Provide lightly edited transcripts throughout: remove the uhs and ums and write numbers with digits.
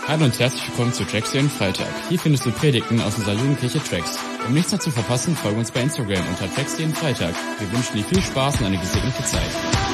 Hallo und herzlich willkommen zu Tracks jeden Freitag. Hier findest du Predigten aus unserer Jugendkirche Tracks. Um nichts mehr zu verpassen, folge uns bei Instagram unter Tracks jeden Freitag. Wir wünschen dir viel Spaß und eine gesegnete Zeit.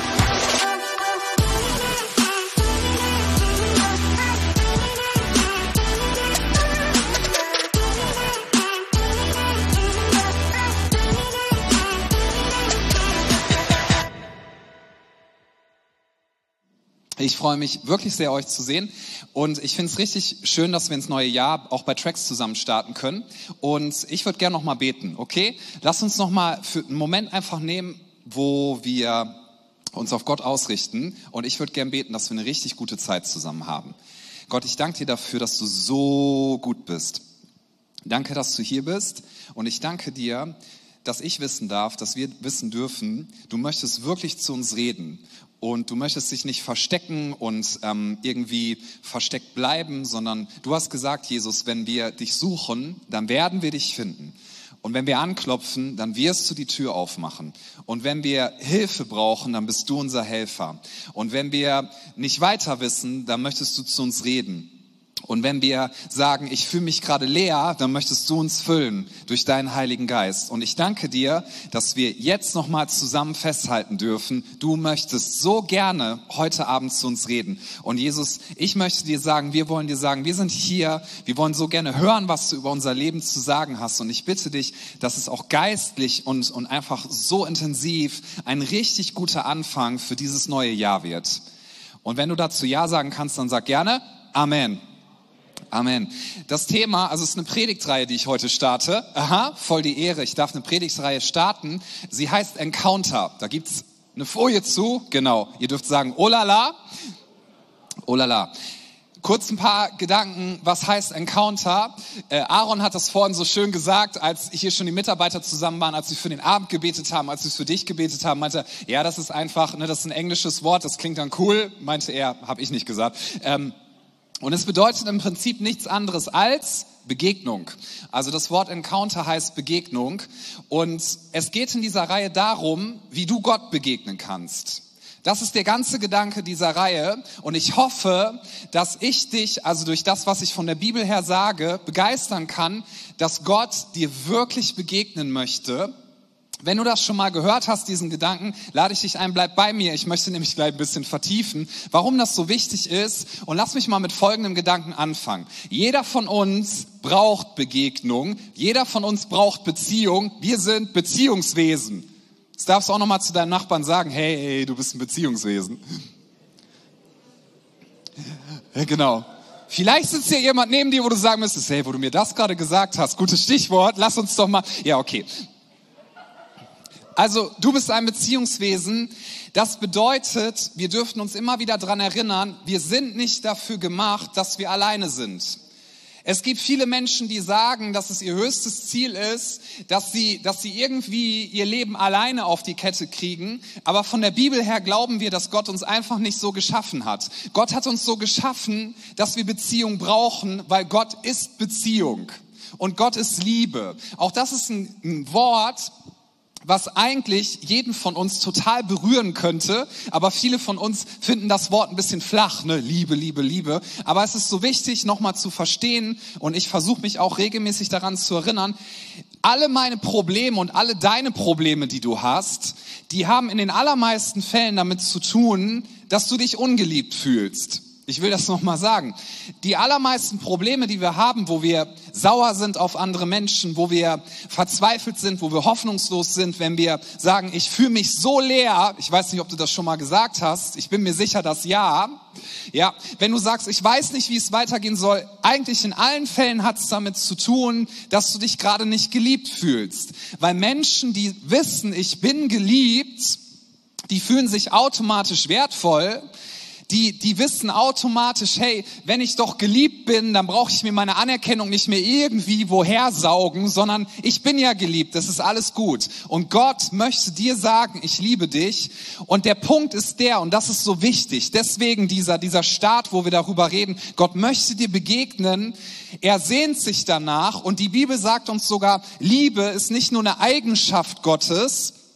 Ich freue mich wirklich sehr, euch zu sehen, und ich finde es richtig schön, dass wir ins neue Jahr auch bei Tracks zusammen starten können, und ich würde gerne nochmal beten, okay? Lass uns nochmal für einen Moment einfach nehmen, wo wir uns auf Gott ausrichten, und ich würde gerne beten, dass wir eine richtig gute Zeit zusammen haben. Gott, ich danke dir dafür, dass du so gut bist. Danke, dass du hier bist, und ich danke dir, dass ich wissen darf, dass wir wissen dürfen, du möchtest wirklich zu uns reden. Und du möchtest dich nicht verstecken und irgendwie versteckt bleiben, sondern du hast gesagt, Jesus, wenn wir dich suchen, dann werden wir dich finden. Und wenn wir anklopfen, dann wirst du die Tür aufmachen. Und wenn wir Hilfe brauchen, dann bist du unser Helfer. Und wenn wir nicht weiter wissen, dann möchtest du zu uns reden. Und wenn wir sagen, ich fühle mich gerade leer, dann möchtest du uns füllen durch deinen Heiligen Geist. Und ich danke dir, dass wir jetzt nochmal zusammen festhalten dürfen. Du möchtest so gerne heute Abend zu uns reden. Und Jesus, ich möchte dir sagen, wir wollen dir sagen, wir sind hier, wir wollen so gerne hören, was du über unser Leben zu sagen hast. Und ich bitte dich, dass es auch geistlich und einfach so intensiv ein richtig guter Anfang für dieses neue Jahr wird. Und wenn du dazu Ja sagen kannst, dann sag gerne Amen. Amen. Das Thema, also es ist eine Predigtreihe, die ich heute starte. Aha, voll die Ehre. Ich darf eine Predigtreihe starten. Sie heißt Encounter. Da gibt's eine Folie zu. Genau. Ihr dürft sagen, oh la la. Oh la la. Kurz ein paar Gedanken, was heißt Encounter? Aaron hat das vorhin so schön gesagt, als hier schon die Mitarbeiter zusammen waren, als sie für den Abend gebetet haben, als sie für dich gebetet haben, meinte er, ja, das ist einfach, das ist ein englisches Wort, das klingt dann cool, meinte er, habe ich nicht gesagt. Und es bedeutet im Prinzip nichts anderes als Begegnung. Also das Wort Encounter heißt Begegnung. Und es geht in dieser Reihe darum, wie du Gott begegnen kannst. Das ist der ganze Gedanke dieser Reihe. Und ich hoffe, dass ich dich, also durch das, was ich von der Bibel her sage, begeistern kann, dass Gott dir wirklich begegnen möchte. Wenn du das schon mal gehört hast, diesen Gedanken, lade ich dich ein, bleib bei mir. Ich möchte nämlich gleich ein bisschen vertiefen, warum das so wichtig ist. Und lass mich mal mit folgendem Gedanken anfangen. Jeder von uns braucht Begegnung. Jeder von uns braucht Beziehung. Wir sind Beziehungswesen. Das darfst du auch noch mal zu deinem Nachbarn sagen. Hey, du bist ein Beziehungswesen. Ja, genau. Vielleicht sitzt hier jemand neben dir, wo du sagen müsstest, hey, wo du mir das gerade gesagt hast, gutes Stichwort, lass uns doch mal, ja, okay. Also, du bist ein Beziehungswesen. Das bedeutet, wir dürfen uns immer wieder daran erinnern, wir sind nicht dafür gemacht, dass wir alleine sind. Es gibt viele Menschen, die sagen, dass es ihr höchstes Ziel ist, dass sie irgendwie ihr Leben alleine auf die Kette kriegen. Aber von der Bibel her glauben wir, dass Gott uns einfach nicht so geschaffen hat. Gott hat uns so geschaffen, dass wir Beziehung brauchen, weil Gott ist Beziehung. Und Gott ist Liebe. Auch das ist ein Wort, was eigentlich jeden von uns total berühren könnte, aber viele von uns finden das Wort ein bisschen flach, ne? Liebe, Liebe, Liebe. Aber es ist so wichtig, nochmal zu verstehen, und ich versuche mich auch regelmäßig daran zu erinnern, alle meine Probleme und alle deine Probleme, die du hast, die haben in den allermeisten Fällen damit zu tun, dass du dich ungeliebt fühlst. Ich will das nochmal sagen. Die allermeisten Probleme, die wir haben, wo wir sauer sind auf andere Menschen, wo wir verzweifelt sind, wo wir hoffnungslos sind, wenn wir sagen, ich fühle mich so leer, ich weiß nicht, ob du das schon mal gesagt hast, ich bin mir sicher, dass ja, wenn du sagst, ich weiß nicht, wie es weitergehen soll, eigentlich in allen Fällen hat es damit zu tun, dass du dich gerade nicht geliebt fühlst. Weil Menschen, die wissen, ich bin geliebt, die fühlen sich automatisch wertvoll. Die wissen automatisch, hey, wenn ich doch geliebt bin, dann brauche ich mir meine Anerkennung nicht mehr irgendwie woher saugen, sondern ich bin ja geliebt, das ist alles gut. Und Gott möchte dir sagen, ich liebe dich. Und der Punkt ist der, und das ist so wichtig, deswegen dieser Start, wo wir darüber reden, Gott möchte dir begegnen, er sehnt sich danach, und die Bibel sagt uns sogar, Liebe ist nicht nur eine Eigenschaft Gottes,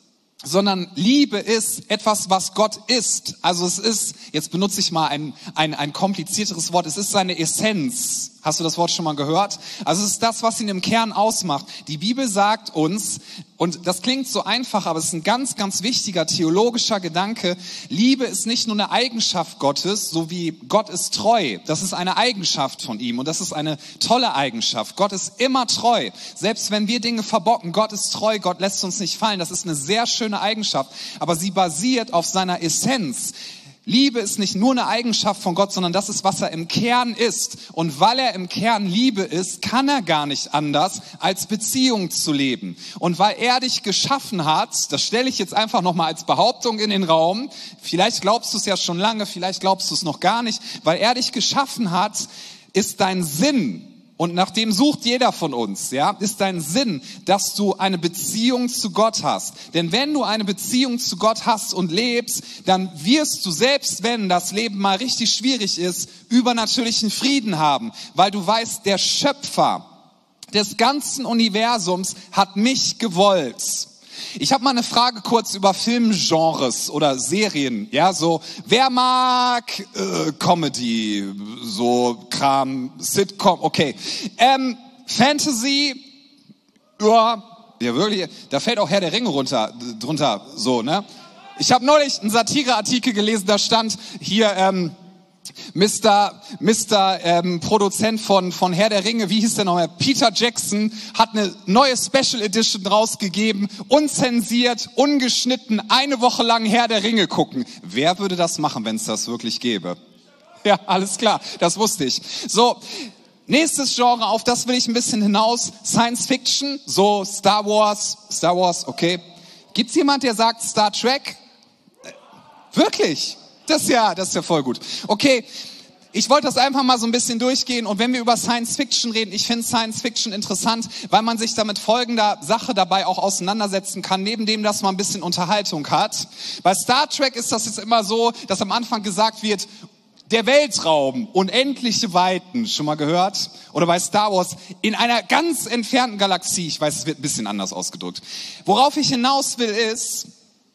sondern Liebe ist etwas, was Gott ist. Also es ist, jetzt benutze ich mal ein komplizierteres Wort, es ist seine Essenz. Hast du das Wort schon mal gehört? Also es ist das, was ihn im Kern ausmacht. Die Bibel sagt uns, und das klingt so einfach, aber es ist ein ganz, ganz wichtiger theologischer Gedanke, Liebe ist nicht nur eine Eigenschaft Gottes, so wie Gott ist treu. Das ist eine Eigenschaft von ihm und das ist eine tolle Eigenschaft. Gott ist immer treu. Selbst wenn wir Dinge verbocken, Gott ist treu, Gott lässt uns nicht fallen. Das ist eine sehr schöne Eigenschaft, aber sie basiert auf seiner Essenz. Liebe ist nicht nur eine Eigenschaft von Gott, sondern das ist, was er im Kern ist. Und weil er im Kern Liebe ist, kann er gar nicht anders, als Beziehung zu leben. Und weil er dich geschaffen hat, das stelle ich jetzt einfach nochmal als Behauptung in den Raum, vielleicht glaubst du es ja schon lange, vielleicht glaubst du es noch gar nicht, weil er dich geschaffen hat, ist dein Sinn, und nach dem sucht jeder von uns, ja, ist dein Sinn, dass du eine Beziehung zu Gott hast. Denn wenn du eine Beziehung zu Gott hast und lebst, dann wirst du, selbst wenn das Leben mal richtig schwierig ist, übernatürlichen Frieden haben. Weil du weißt, der Schöpfer des ganzen Universums hat mich gewollt. Ich habe mal eine Frage kurz über Filmgenres oder Serien. Ja, so, wer mag Comedy, so Kram, Sitcom, okay. Fantasy, ja, wirklich, da fällt auch Herr der Ringe drunter, so, ne? Ich habe neulich einen Satireartikel gelesen, da stand hier, Mr. Produzent von Herr der Ringe, wie hieß der nochmal? Peter Jackson hat eine neue Special Edition rausgegeben, unzensiert, ungeschnitten, eine Woche lang Herr der Ringe gucken. Wer würde das machen, wenn es das wirklich gäbe? Ja, alles klar, das wusste ich. So, nächstes Genre, auf das will ich ein bisschen hinaus, Science Fiction, so Star Wars, okay. Gibt's jemand, der sagt Star Trek? Wirklich? Das ist ja voll gut. Okay, ich wollte das einfach mal so ein bisschen durchgehen und wenn wir über Science Fiction reden, ich finde Science Fiction interessant, weil man sich damit folgender Sache dabei auch auseinandersetzen kann, neben dem, dass man ein bisschen Unterhaltung hat. Bei Star Trek ist das jetzt immer so, dass am Anfang gesagt wird, der Weltraum, unendliche Weiten, schon mal gehört? Oder bei Star Wars, in einer ganz entfernten Galaxie, ich weiß, es wird ein bisschen anders ausgedrückt. Worauf ich hinaus will ist,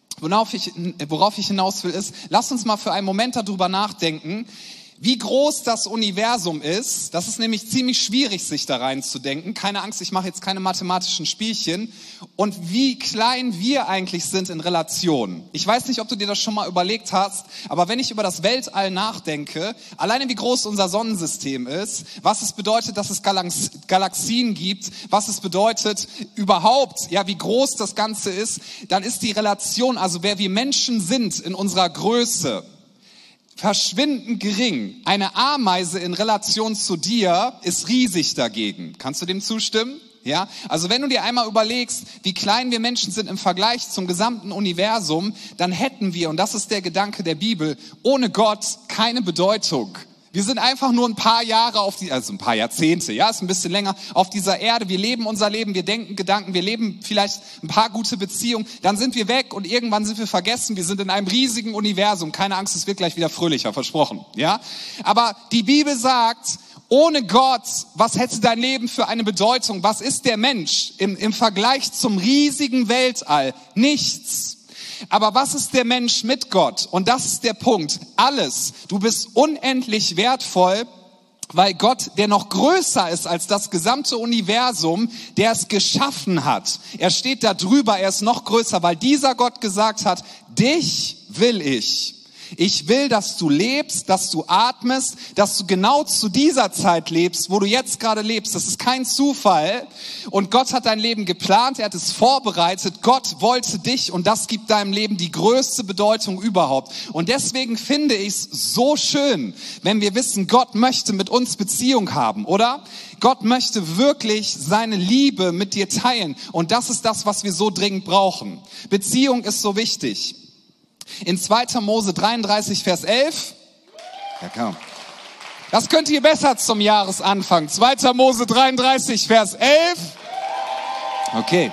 lass uns mal für einen Moment darüber nachdenken, wie groß das Universum ist. Das ist nämlich ziemlich schwierig, sich da reinzudenken. Keine Angst, ich mache jetzt keine mathematischen Spielchen. Und wie klein wir eigentlich sind in Relation. Ich weiß nicht, ob du dir das schon mal überlegt hast, aber wenn ich über das Weltall nachdenke, alleine wie groß unser Sonnensystem ist, was es bedeutet, dass es Galaxien gibt, was es bedeutet überhaupt, ja, wie groß das Ganze ist, dann ist die Relation, also wer wir Menschen sind in unserer Größe, verschwindend gering. Eine Ameise in Relation zu dir ist riesig dagegen. Kannst du dem zustimmen? Ja? Also wenn du dir einmal überlegst, wie klein wir Menschen sind im Vergleich zum gesamten Universum, dann hätten wir, und das ist der Gedanke der Bibel, ohne Gott keine Bedeutung. Wir sind einfach nur ein paar Jahre also ein paar Jahrzehnte, ja, ist ein bisschen länger auf dieser Erde. Wir leben unser Leben, wir denken Gedanken, wir leben vielleicht ein paar gute Beziehungen. Dann sind wir weg und irgendwann sind wir vergessen. Wir sind in einem riesigen Universum. Keine Angst, es wird gleich wieder fröhlicher, versprochen, ja. Aber die Bibel sagt, ohne Gott, was hätte dein Leben für eine Bedeutung? Was ist der Mensch im Vergleich zum riesigen Weltall? Nichts. Aber was ist der Mensch mit Gott? Und das ist der Punkt. Alles. Du bist unendlich wertvoll, weil Gott, der noch größer ist als das gesamte Universum, der es geschaffen hat. Er steht da drüber, er ist noch größer, weil dieser Gott gesagt hat, dich will ich. Ich will, dass du lebst, dass du atmest, dass du genau zu dieser Zeit lebst, wo du jetzt gerade lebst. Das ist kein Zufall. Und Gott hat dein Leben geplant, er hat es vorbereitet. Gott wollte dich und das gibt deinem Leben die größte Bedeutung überhaupt. Und deswegen finde ich es so schön, wenn wir wissen, Gott möchte mit uns Beziehung haben, oder? Gott möchte wirklich seine Liebe mit dir teilen. Und das ist das, was wir so dringend brauchen. Beziehung ist so wichtig. In 2. Mose 33, Vers 11. Ja, komm. Das könnt ihr besser zum Jahresanfang. 2. Mose 33, Vers 11. Okay.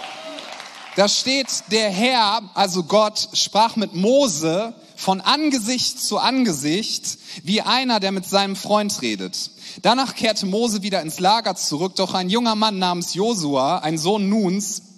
Da steht, der Herr, also Gott, sprach mit Mose von Angesicht zu Angesicht, wie einer, der mit seinem Freund redet. Danach kehrte Mose wieder ins Lager zurück, doch ein junger Mann namens Josua, ein Sohn Nuns,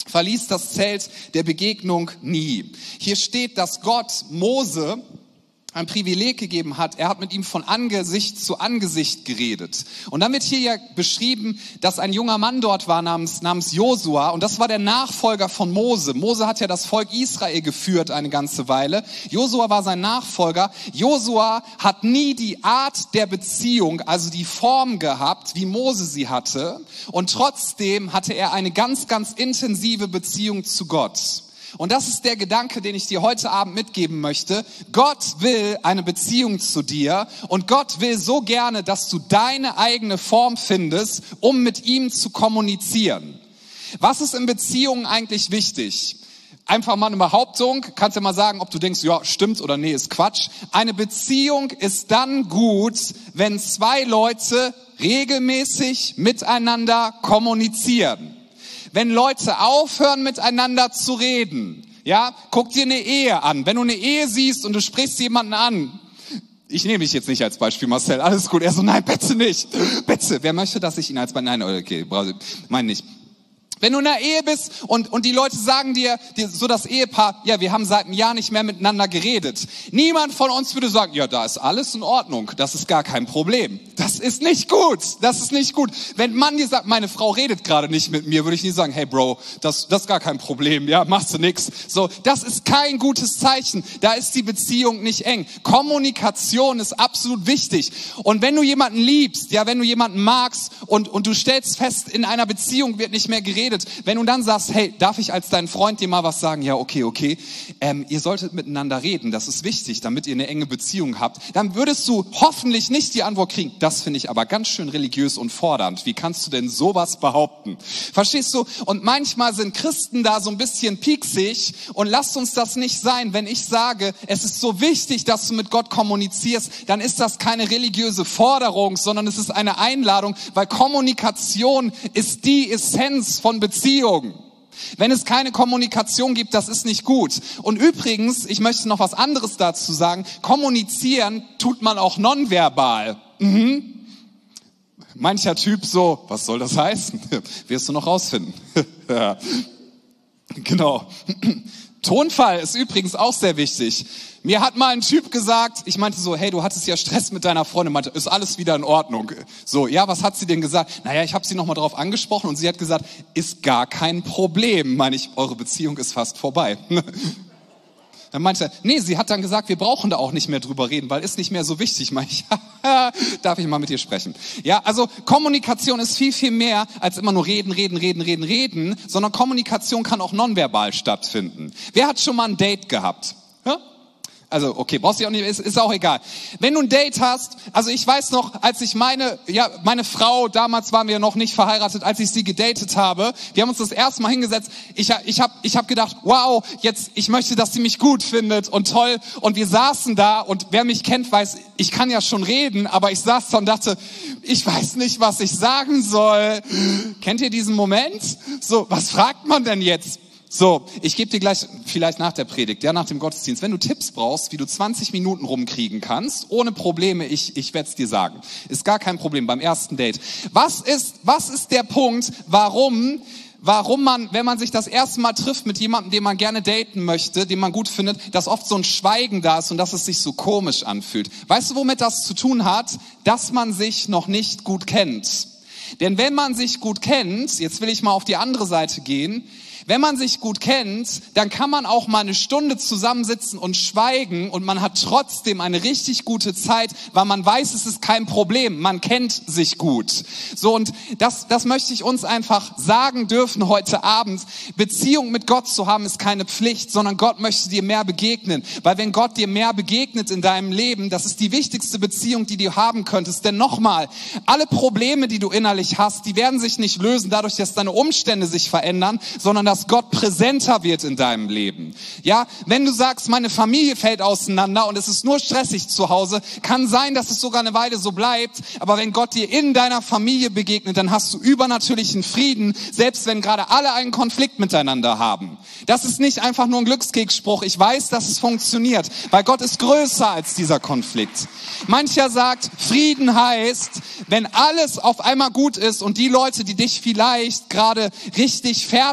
verließ das Zelt der Begegnung nie. Hier steht, dass Gott Mose ein Privileg gegeben hat. Er hat mit ihm von Angesicht zu Angesicht geredet. Und dann wird hier ja beschrieben, dass ein junger Mann dort war namens Josua. Und das war der Nachfolger von Mose. Mose hat ja das Volk Israel geführt eine ganze Weile. Josua war sein Nachfolger. Josua hat nie die Art der Beziehung, also die Form gehabt, wie Mose sie hatte. Und trotzdem hatte er eine ganz, ganz intensive Beziehung zu Gott. Und das ist der Gedanke, den ich dir heute Abend mitgeben möchte. Gott will eine Beziehung zu dir und Gott will so gerne, dass du deine eigene Form findest, um mit ihm zu kommunizieren. Was ist in Beziehungen eigentlich wichtig? Einfach mal eine Behauptung, kannst ja mal sagen, ob du denkst, ja, stimmt oder nee, ist Quatsch. Eine Beziehung ist dann gut, wenn zwei Leute regelmäßig miteinander kommunizieren. Wenn Leute aufhören, miteinander zu reden, ja, guck dir eine Ehe an. Wenn du eine Ehe siehst und du sprichst jemanden an, ich nehme mich jetzt nicht als Beispiel, Marcel, alles gut. Er so, nein, bitte nicht, bitte. Wer möchte, dass ich ihn als Beispiel, nein, okay, meine nicht. Wenn du in einer Ehe bist und die Leute sagen dir, so das Ehepaar, ja, wir haben seit einem Jahr nicht mehr miteinander geredet. Niemand von uns würde sagen, ja, da ist alles in Ordnung, das ist gar kein Problem. Das ist nicht gut, das ist nicht gut. Wenn ein Mann dir sagt, meine Frau redet gerade nicht mit mir, würde ich nie sagen, hey Bro, das ist gar kein Problem, ja, machst du nix. So, das ist kein gutes Zeichen, da ist die Beziehung nicht eng. Kommunikation ist absolut wichtig. Und wenn du jemanden liebst, ja, wenn du jemanden magst und du stellst fest, in einer Beziehung wird nicht mehr geredet, wenn du dann sagst, hey, darf ich als dein Freund dir mal was sagen? Ja, okay. Ihr solltet miteinander reden, das ist wichtig, damit ihr eine enge Beziehung habt. Dann würdest du hoffentlich nicht die Antwort kriegen, das finde ich aber ganz schön religiös und fordernd. Wie kannst du denn sowas behaupten? Verstehst du? Und manchmal sind Christen da so ein bisschen pieksig und lasst uns das nicht sein. Wenn ich sage, es ist so wichtig, dass du mit Gott kommunizierst, dann ist das keine religiöse Forderung, sondern es ist eine Einladung, weil Kommunikation ist die Essenz von Beziehungen. Wenn es keine Kommunikation gibt, das ist nicht gut. Und übrigens, ich möchte noch was anderes dazu sagen, kommunizieren tut man auch nonverbal. Mancher Typ so, was soll das heißen? Wirst du noch rausfinden. Ja. Genau. Tonfall ist übrigens auch sehr wichtig. Mir hat mal ein Typ gesagt, ich meinte so, hey, du hattest ja Stress mit deiner Freundin, meinte, ist alles wieder in Ordnung. So, ja, was hat sie denn gesagt? Naja, ich habe sie nochmal drauf angesprochen und sie hat gesagt, ist gar kein Problem. Meine ich, eure Beziehung ist fast vorbei. Dann meinte er, nee, sie hat dann gesagt, wir brauchen da auch nicht mehr drüber reden, weil ist nicht mehr so wichtig. Meine ich, darf ich mal mit dir sprechen? Ja, also Kommunikation ist viel, viel mehr als immer nur reden, sondern Kommunikation kann auch nonverbal stattfinden. Wer hat schon mal ein Date gehabt? Ja? Also, okay, brauchst du auch nicht, ist auch egal. Wenn du ein Date hast, also ich weiß noch, als ich meine Frau, damals waren wir noch nicht verheiratet, als ich sie gedatet habe, wir haben uns das erste Mal hingesetzt, ich hab gedacht, wow, jetzt, ich möchte, dass sie mich gut findet und toll, und wir saßen da, und wer mich kennt, weiß, ich kann ja schon reden, aber ich saß da und dachte, ich weiß nicht, was ich sagen soll. Kennt ihr diesen Moment? So, was fragt man denn jetzt? So, ich gebe dir gleich, vielleicht nach der Predigt, ja, nach dem Gottesdienst, wenn du Tipps brauchst, wie du 20 Minuten rumkriegen kannst, ohne Probleme, ich werde es dir sagen. Ist gar kein Problem beim ersten Date. Was ist der Punkt, warum man, wenn man sich das erste Mal trifft mit jemandem, den man gerne daten möchte, den man gut findet, dass oft so ein Schweigen da ist und dass es sich so komisch anfühlt? Weißt du, womit das zu tun hat? Dass man sich noch nicht gut kennt. Denn wenn man sich gut kennt, jetzt will ich mal auf die andere Seite gehen, wenn man sich gut kennt, dann kann man auch mal eine Stunde zusammensitzen und schweigen und man hat trotzdem eine richtig gute Zeit, weil man weiß, es ist kein Problem. Man kennt sich gut. So, und das möchte ich uns einfach sagen dürfen heute Abend. Beziehung mit Gott zu haben ist keine Pflicht, sondern Gott möchte dir mehr begegnen. Weil wenn Gott dir mehr begegnet in deinem Leben, das ist die wichtigste Beziehung, die du haben könntest. Denn nochmal, alle Probleme, die du innerlich hast, die werden sich nicht lösen dadurch, dass deine Umstände sich verändern, sondern dass Gott präsenter wird in deinem Leben. Ja, wenn du sagst, meine Familie fällt auseinander und es ist nur stressig zu Hause, kann sein, dass es sogar eine Weile so bleibt, aber wenn Gott dir in deiner Familie begegnet, dann hast du übernatürlichen Frieden, selbst wenn gerade alle einen Konflikt miteinander haben. Das ist nicht einfach nur ein Glückskeksspruch. Ich weiß, dass es funktioniert, weil Gott ist größer als dieser Konflikt. Mancher sagt, Frieden heißt, wenn alles auf einmal gut ist und die Leute, die dich vielleicht gerade richtig fertig machen,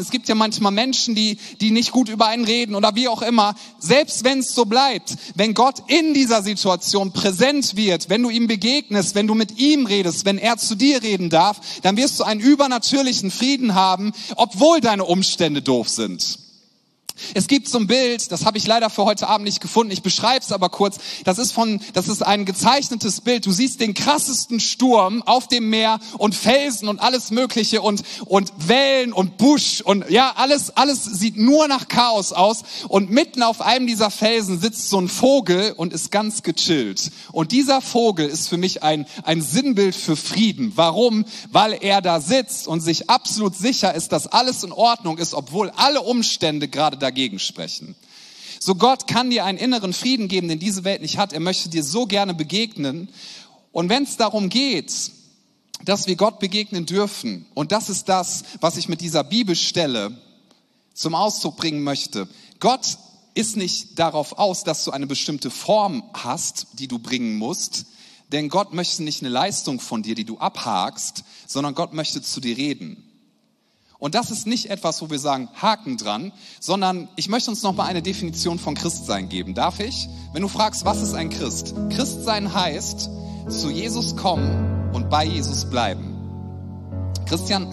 Es gibt ja manchmal Menschen, die nicht gut über einen reden oder wie auch immer. Selbst wenn es so bleibt, wenn Gott in dieser Situation präsent wird, wenn du ihm begegnest, wenn du mit ihm redest, wenn er zu dir reden darf, dann wirst du einen übernatürlichen Frieden haben, obwohl deine Umstände doof sind. Es gibt so ein Bild, das habe ich leider für heute Abend nicht gefunden, ich beschreibe es aber kurz, das ist ein gezeichnetes Bild. Du siehst den krassesten Sturm auf dem Meer und Felsen und alles Mögliche und Wellen und Busch und ja, alles sieht nur nach Chaos aus und mitten auf einem dieser Felsen sitzt so ein Vogel und ist ganz gechillt. Und dieser Vogel ist für mich ein Sinnbild für Frieden. Warum? Weil er da sitzt und sich absolut sicher ist, dass alles in Ordnung ist, obwohl alle Umstände gerade dagegen sprechen. So, Gott kann dir einen inneren Frieden geben, den diese Welt nicht hat. Er möchte dir so gerne begegnen. Und wenn es darum geht, dass wir Gott begegnen dürfen, und das ist das, was ich mit dieser Bibelstelle zum Ausdruck bringen möchte. Gott ist nicht darauf aus, dass du eine bestimmte Form hast, die du bringen musst, denn Gott möchte nicht eine Leistung von dir, die du abhakst, sondern Gott möchte zu dir reden. Und das ist nicht etwas, wo wir sagen, Haken dran, sondern ich möchte uns noch mal eine Definition von Christsein geben. Darf ich? Wenn du fragst, was ist ein Christ? Christsein heißt, zu Jesus kommen und bei Jesus bleiben. Christian,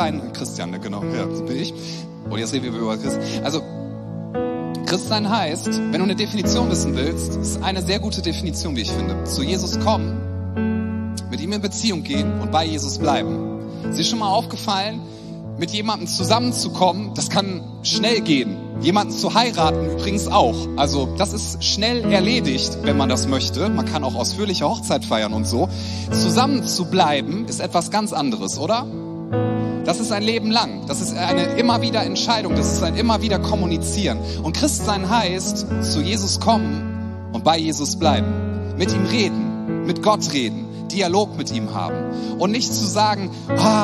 genau, ja, das bin ich. Und jetzt reden wir über Christ. Also, Christsein heißt, wenn du eine Definition wissen willst, ist eine sehr gute Definition, wie ich finde. Zu Jesus kommen, mit ihm in Beziehung gehen und bei Jesus bleiben. Ist dir schon mal aufgefallen, mit jemandem zusammenzukommen, das kann schnell gehen. Jemanden zu heiraten übrigens auch. Also das ist schnell erledigt, wenn man das möchte. Man kann auch ausführliche Hochzeit feiern und so. Zusammen zu bleiben ist etwas ganz anderes, oder? Das ist ein Leben lang. Das ist eine immer wieder Entscheidung. Das ist ein immer wieder Kommunizieren. Und Christsein heißt, zu Jesus kommen und bei Jesus bleiben. Mit ihm reden, mit Gott reden. Dialog mit ihm haben und nicht zu sagen,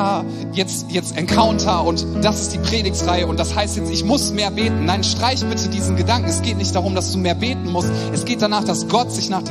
jetzt Encounter und das ist die Predigtsreihe und das heißt jetzt, ich muss mehr beten. Nein, streich bitte diesen Gedanken. Es geht nicht darum, dass du mehr beten musst. Es geht darum, dass Gott sich nach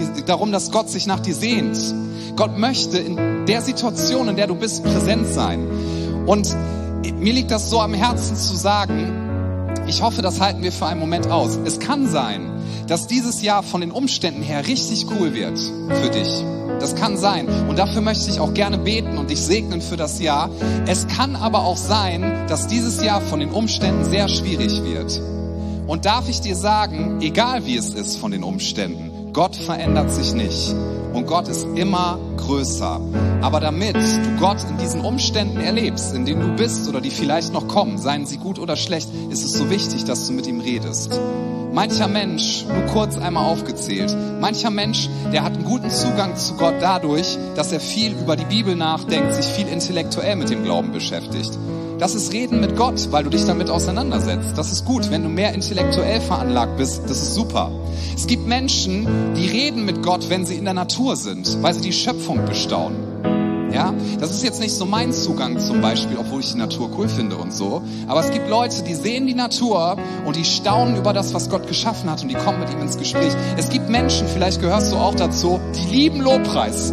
dir sehnt. Gott möchte in der Situation, in der du bist, präsent sein. Und mir liegt das so am Herzen zu sagen, ich hoffe, das halten wir für einen Moment aus. Es kann sein, dass dieses Jahr von den Umständen her richtig cool wird für dich. Das kann sein. Und dafür möchte ich auch gerne beten und dich segnen für das Jahr. Es kann aber auch sein, dass dieses Jahr von den Umständen sehr schwierig wird. Und darf ich dir sagen, egal wie es ist von den Umständen, Gott verändert sich nicht. Und Gott ist immer größer. Aber damit du Gott in diesen Umständen erlebst, in denen du bist oder die vielleicht noch kommen, seien sie gut oder schlecht, ist es so wichtig, dass du mit ihm redest. Mancher Mensch, nur kurz einmal aufgezählt, mancher Mensch, der hat einen guten Zugang zu Gott dadurch, dass er viel über die Bibel nachdenkt, sich viel intellektuell mit dem Glauben beschäftigt. Das ist Reden mit Gott, weil du dich damit auseinandersetzt. Das ist gut, wenn du mehr intellektuell veranlagt bist, das ist super. Es gibt Menschen, die reden mit Gott, wenn sie in der Natur sind, weil sie die Schöpfung bestaunen. Ja, das ist jetzt nicht so mein Zugang zum Beispiel, obwohl ich die Natur cool finde und so. Aber es gibt Leute, die sehen die Natur und die staunen über das, was Gott geschaffen hat und die kommen mit ihm ins Gespräch. Es gibt Menschen, vielleicht gehörst du auch dazu, die lieben Lobpreis.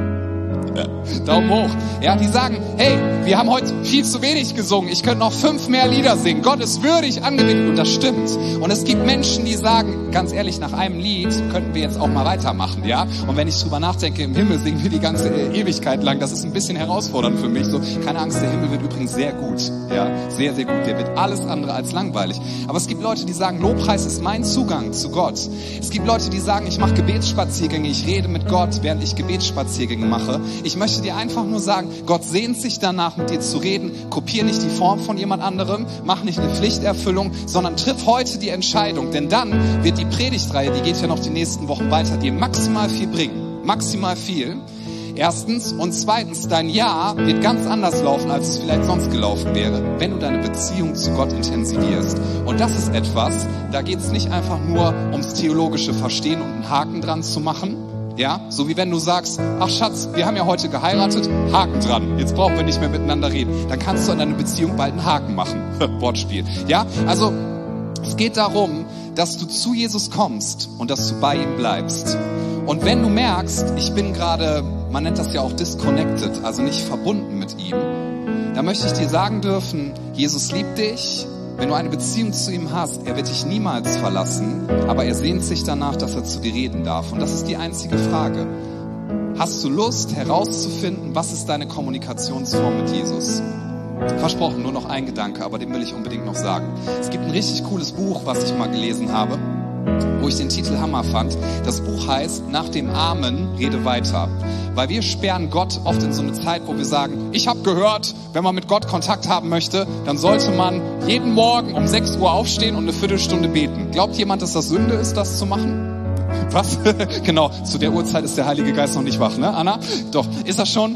Daumen hoch. Ja, die sagen, hey, wir haben heute viel zu wenig gesungen. Ich könnte noch 5 mehr Lieder singen. Gott ist würdig angebetet. Und das stimmt. Und es gibt Menschen, die sagen, ganz ehrlich, nach einem Lied könnten wir jetzt auch mal weitermachen, ja? Und wenn ich drüber nachdenke, im Himmel singen wir die ganze Ewigkeit lang. Das ist ein bisschen herausfordernd für mich. So, keine Angst, der Himmel wird übrigens sehr gut. Ja, sehr, sehr gut. Der wird alles andere als langweilig. Aber es gibt Leute, die sagen, Lobpreis ist mein Zugang zu Gott. Es gibt Leute, die sagen, ich mache Gebetsspaziergänge. Ich rede mit Gott, während ich Gebetsspaziergänge mache. Ich möchte dir einfach nur sagen, Gott sehnt sich danach, mit dir zu reden. Kopier nicht die Form von jemand anderem, mach nicht eine Pflichterfüllung, sondern triff heute die Entscheidung. Denn dann wird die Predigtreihe, die geht ja noch die nächsten Wochen weiter, dir maximal viel bringen. Maximal viel. Erstens. Und zweitens, dein Jahr wird ganz anders laufen, als es vielleicht sonst gelaufen wäre, wenn du deine Beziehung zu Gott intensivierst. Und das ist etwas, da geht es nicht einfach nur ums theologische Verstehen und einen Haken dran zu machen. Ja, so wie wenn du sagst, ach Schatz, wir haben ja heute geheiratet, Haken dran, jetzt brauchen wir nicht mehr miteinander reden. Dann kannst du an deiner Beziehung bald einen Haken machen. Wortspiel. Ja, also es geht darum, dass du zu Jesus kommst und dass du bei ihm bleibst. Und wenn du merkst, ich bin gerade, man nennt das ja auch disconnected, also nicht verbunden mit ihm, dann möchte ich dir sagen dürfen, Jesus liebt dich. Wenn du eine Beziehung zu ihm hast, er wird dich niemals verlassen, aber er sehnt sich danach, dass er zu dir reden darf. Und das ist die einzige Frage. Hast du Lust herauszufinden, was ist deine Kommunikationsform mit Jesus? Versprochen, nur noch ein Gedanke, aber den will ich unbedingt noch sagen. Es gibt ein richtig cooles Buch, was ich mal gelesen habe, wo ich den Titel Hammer fand. Das Buch heißt, nach dem Amen rede weiter. Weil wir sperren Gott oft in so eine Zeit, wo wir sagen, ich habe gehört, wenn man mit Gott Kontakt haben möchte, dann sollte man jeden Morgen um 6 Uhr aufstehen und eine Viertelstunde beten. Glaubt jemand, dass das Sünde ist, das zu machen? Was? Genau, zu der Uhrzeit ist der Heilige Geist noch nicht wach, ne, Anna? Doch, ist das schon?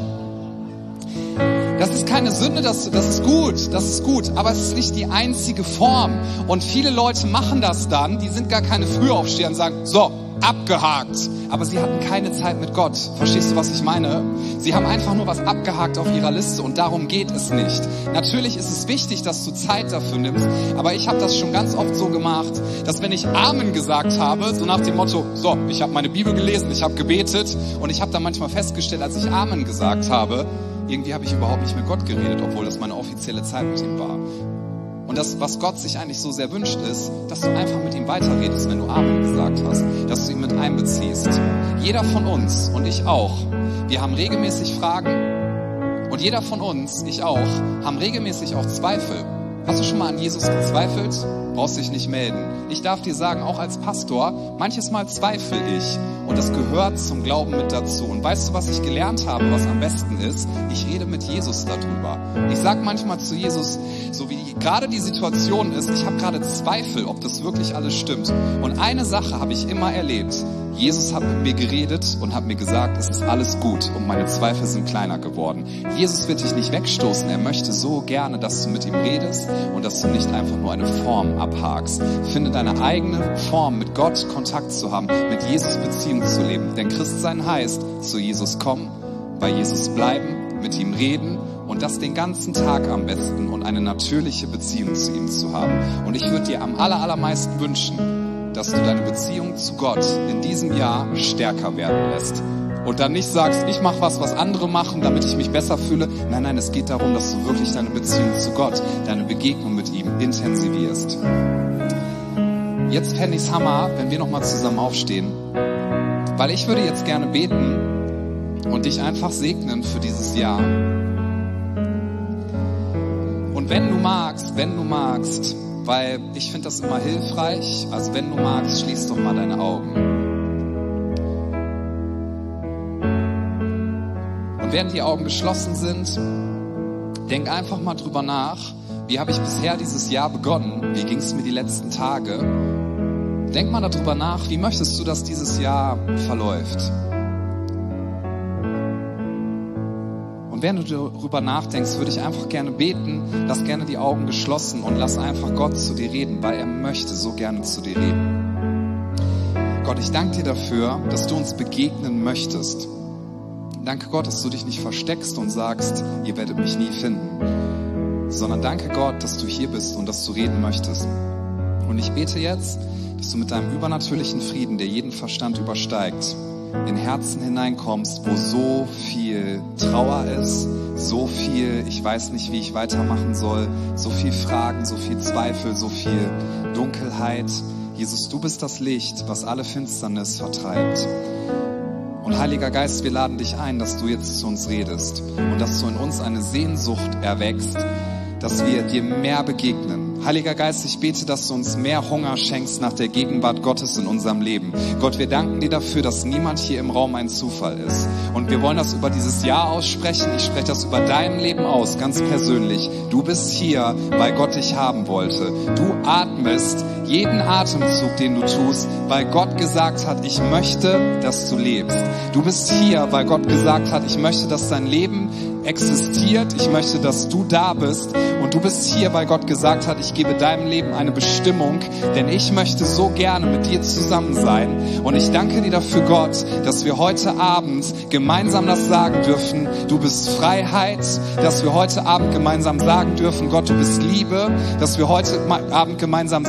Das ist keine Sünde, das ist gut, aber es ist nicht die einzige Form. Und viele Leute machen das dann, die sind gar keine Frühaufsteher und sagen, so, abgehakt. Aber sie hatten keine Zeit mit Gott. Verstehst du, was ich meine? Sie haben einfach nur was abgehakt auf ihrer Liste und darum geht es nicht. Natürlich ist es wichtig, dass du Zeit dafür nimmst, aber ich habe das schon ganz oft so gemacht, dass wenn ich Amen gesagt habe, so nach dem Motto, so, ich habe meine Bibel gelesen, ich habe gebetet und ich habe dann manchmal festgestellt, als ich Amen gesagt habe, irgendwie habe ich überhaupt nicht mit Gott geredet, obwohl das meine offizielle Zeit mit ihm war. Und das, was Gott sich eigentlich so sehr wünscht, ist, dass du einfach mit ihm weiterredest, wenn du Amen gesagt hast, dass du ihn mit einbeziehst. Jeder von uns und ich auch, wir haben regelmäßig Fragen und jeder von uns, ich auch, haben regelmäßig auch Zweifel. Hast du schon mal an Jesus gezweifelt? Brauchst dich nicht melden. Ich darf dir sagen, auch als Pastor, manches Mal zweifle ich und das gehört zum Glauben mit dazu. Und weißt du, was ich gelernt habe, was am besten ist? Ich rede mit Jesus darüber. Ich sag manchmal zu Jesus, so wie gerade die Situation ist, ich habe gerade Zweifel, ob das wirklich alles stimmt. Und eine Sache habe ich immer erlebt. Jesus hat mit mir geredet und hat mir gesagt, es ist alles gut und meine Zweifel sind kleiner geworden. Jesus wird dich nicht wegstoßen. Er möchte so gerne, dass du mit ihm redest und dass du nicht einfach nur eine Form abhakst. Finde deine eigene Form, mit Gott Kontakt zu haben, mit Jesus Beziehung zu leben. Denn Christsein heißt, zu Jesus kommen, bei Jesus bleiben, mit ihm reden und das den ganzen Tag am besten und eine natürliche Beziehung zu ihm zu haben. Und ich würde dir am allermeisten wünschen, dass du deine Beziehung zu Gott in diesem Jahr stärker werden lässt. Und dann nicht sagst, ich mache was andere machen, damit ich mich besser fühle. Nein, es geht darum, dass du wirklich deine Beziehung zu Gott, deine Begegnung mit ihm intensivierst. Jetzt fände ich es Hammer, wenn wir nochmal zusammen aufstehen. Weil ich würde jetzt gerne beten und dich einfach segnen für dieses Jahr. Und wenn du magst, weil ich finde das immer hilfreich, also wenn du magst, schließ doch mal deine Augen. Und während die Augen geschlossen sind, denk einfach mal drüber nach, wie habe ich bisher dieses Jahr begonnen, wie ging es mir die letzten Tage. Denk mal darüber nach, wie möchtest du, dass dieses Jahr verläuft. Und während du darüber nachdenkst, würde ich einfach gerne beten, lass gerne die Augen geschlossen und lass einfach Gott zu dir reden, weil er möchte so gerne zu dir reden. Gott, ich danke dir dafür, dass du uns begegnen möchtest. Danke Gott, dass du dich nicht versteckst und sagst, ihr werdet mich nie finden. Sondern danke Gott, dass du hier bist und dass du reden möchtest. Und ich bete jetzt, dass du mit deinem übernatürlichen Frieden, der jeden Verstand übersteigt, in Herzen hineinkommst, wo so viel Trauer ist, so viel, ich weiß nicht, wie ich weitermachen soll, so viel Fragen, so viel Zweifel, so viel Dunkelheit. Jesus, du bist das Licht, was alle Finsternis vertreibt. Und Heiliger Geist, wir laden dich ein, dass du jetzt zu uns redest und dass du in uns eine Sehnsucht erweckst, dass wir dir mehr begegnen. Heiliger Geist, ich bete, dass du uns mehr Hunger schenkst nach der Gegenwart Gottes in unserem Leben. Gott, wir danken dir dafür, dass niemand hier im Raum ein Zufall ist. Und wir wollen das über dieses Jahr aussprechen. Ich spreche das über dein Leben aus, ganz persönlich. Du bist hier, weil Gott dich haben wollte. Du atmest jeden Atemzug, den du tust, weil Gott gesagt hat, ich möchte, dass du lebst. Du bist hier, weil Gott gesagt hat, ich möchte, dass dein Leben existiert. Ich möchte, dass du da bist. Und du bist hier, weil Gott gesagt hat, ich gebe deinem Leben eine Bestimmung, denn ich möchte so gerne mit dir zusammen sein. Und ich danke dir dafür, Gott, dass wir heute Abend gemeinsam das sagen dürfen, du bist Freiheit, dass wir heute Abend gemeinsam sagen dürfen, Gott, du bist Liebe, dass wir heute Abend gemeinsam sagen dürfen,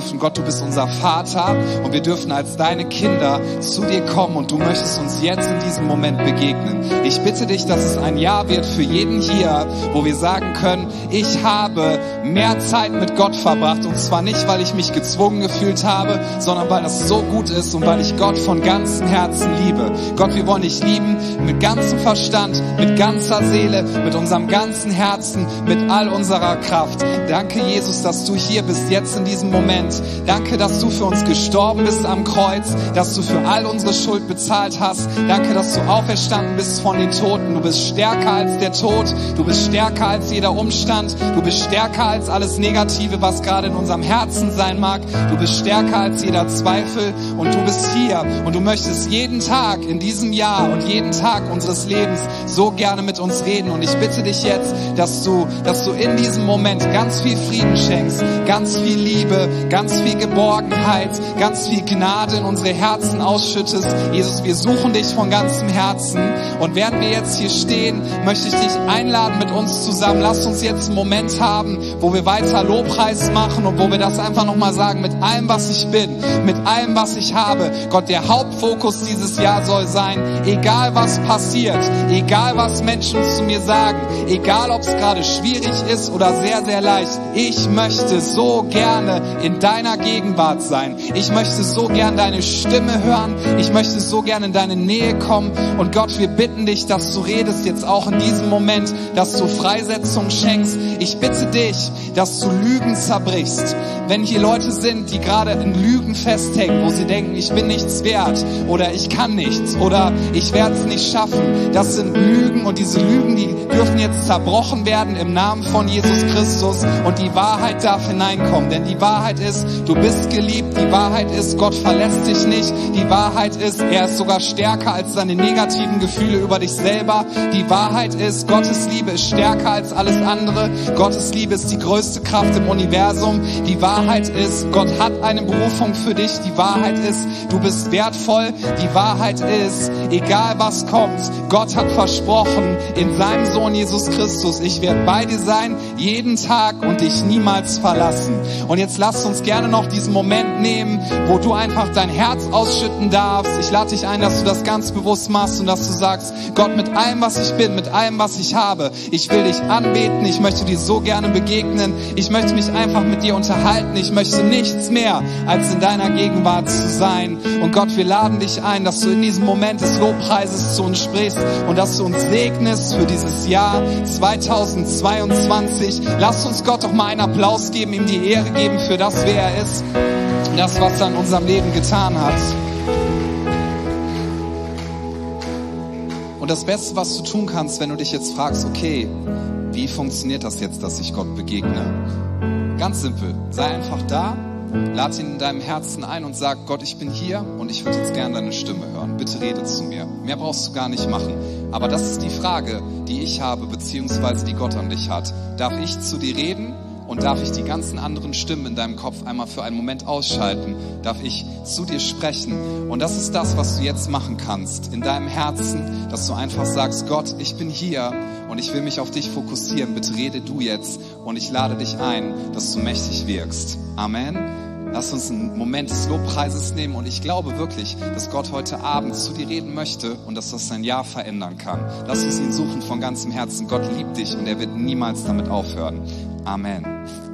dürfen. Gott, du bist unser Vater und wir dürfen als deine Kinder zu dir kommen und du möchtest uns jetzt in diesem Moment begegnen. Ich bitte dich, dass es ein Jahr wird für jeden hier, wo wir sagen können, ich habe mehr Zeit mit Gott verbracht und zwar nicht, weil ich mich gezwungen gefühlt habe, sondern weil das so gut ist und weil ich Gott von ganzem Herzen liebe. Gott, wir wollen dich lieben mit ganzem Verstand, mit ganzer Seele, mit unserem ganzen Herzen, mit all unserer Kraft. Danke, Jesus, dass du hier bist, jetzt in diesem Moment. Danke, dass du für uns gestorben bist am Kreuz, dass du für all unsere Schuld bezahlt hast. Danke, dass du auferstanden bist von den Toten. Du bist stärker als der Tod, du bist stärker als jeder Umstand, du bist stärker als alles Negative, was gerade in unserem Herzen sein mag. Du bist stärker als jeder Zweifel und du bist hier und du möchtest jeden Tag in diesem Jahr und jeden Tag unseres Lebens so gerne mit uns reden. Und ich bitte dich jetzt, dass du in diesem Moment ganz viel Frieden schenkst, ganz viel Liebe, ganz viel Geborgenheit, ganz viel Gnade in unsere Herzen ausschüttest. Jesus, wir suchen dich von ganzem Herzen und während wir jetzt hier stehen, möchte ich dich einladen mit uns zusammen. Lass uns jetzt einen Moment haben, wo wir weiter Lobpreis machen und wo wir das einfach nochmal sagen, mit allem, was ich bin, mit allem, was ich habe. Gott, der Hauptfokus dieses Jahr soll sein, egal was passiert, egal was Menschen zu mir sagen, egal ob es gerade schwierig ist oder sehr, sehr leicht. Ich möchte so gerne in deiner Gegenwart sein. Ich möchte so gerne deine Stimme hören. Ich möchte so gerne in deine Nähe kommen. Und Gott, wir bitten dich, dass du redest jetzt auch in diesem Moment, dass du Freisetzung schenkst. Ich bitte dich, dass du Lügen zerbrichst. Wenn hier Leute sind, die gerade in Lügen festhängen, wo sie denken, ich bin nichts wert oder ich kann nichts oder ich werde es nicht schaffen. Das sind Lügen und diese Lügen, die dürfen jetzt zerbrochen werden im Namen von Jesus Christus und die Wahrheit darf hineinkommen. Denn die Wahrheit ist, du bist geliebt. Die Wahrheit ist, Gott verlässt dich nicht. Die Wahrheit ist, er ist sogar stärker als deine negativen Gefühle über dich selber. Die Wahrheit ist, Gottes Liebe ist stärker als alles andere. Gottes Liebe ist die größte Kraft im Universum. Die Wahrheit ist, Gott hat eine Berufung für dich. Die Wahrheit ist, du bist wertvoll. Die Wahrheit ist, egal was kommt, Gott hat versprochen in seinem Sohn Jesus Christus, ich werde bei dir sein, jeden Tag und dich niemals verlassen. Und jetzt lass uns gerne noch diesen Moment nehmen, wo du einfach dein Herz ausschütten darfst. Ich lade dich ein, dass du das ganz bewusst machst und dass du sagst, Gott, mit allem, was ich bin, mit allem, was ich habe, ich will dich anbeten, ich möchte dir so gerne begegnen, ich möchte mich einfach mit dir unterhalten, ich möchte nichts mehr, als in deiner Gegenwart zu sein. Und Gott, wir laden dich ein, dass du in diesem Moment des Lobpreises zu uns sprichst und dass du uns segnest für dieses Jahr 2022. Lass uns Gott doch mal einen Applaus geben, ihm die Ehre geben für das, wer er ist, das, was er in unserem Leben getan hat. Und das Beste, was du tun kannst, wenn du dich jetzt fragst, okay, wie funktioniert das jetzt, dass ich Gott begegne? Ganz simpel, sei einfach da, lad ihn in deinem Herzen ein und sag, Gott, ich bin hier und ich würde jetzt gerne deine Stimme hören. Bitte rede zu mir. Mehr brauchst du gar nicht machen. Aber das ist die Frage, die ich habe, beziehungsweise die Gott an dich hat. Darf ich zu dir reden? Und darf ich die ganzen anderen Stimmen in deinem Kopf einmal für einen Moment ausschalten? Darf ich zu dir sprechen? Und das ist das, was du jetzt machen kannst in deinem Herzen, dass du einfach sagst, Gott, ich bin hier und ich will mich auf dich fokussieren. Bitte rede du jetzt und ich lade dich ein, dass du mächtig wirkst. Amen. Lass uns einen Moment des Lobpreises nehmen und ich glaube wirklich, dass Gott heute Abend zu dir reden möchte und dass das dein Jahr verändern kann. Lass uns ihn suchen von ganzem Herzen. Gott liebt dich und er wird niemals damit aufhören. Amen.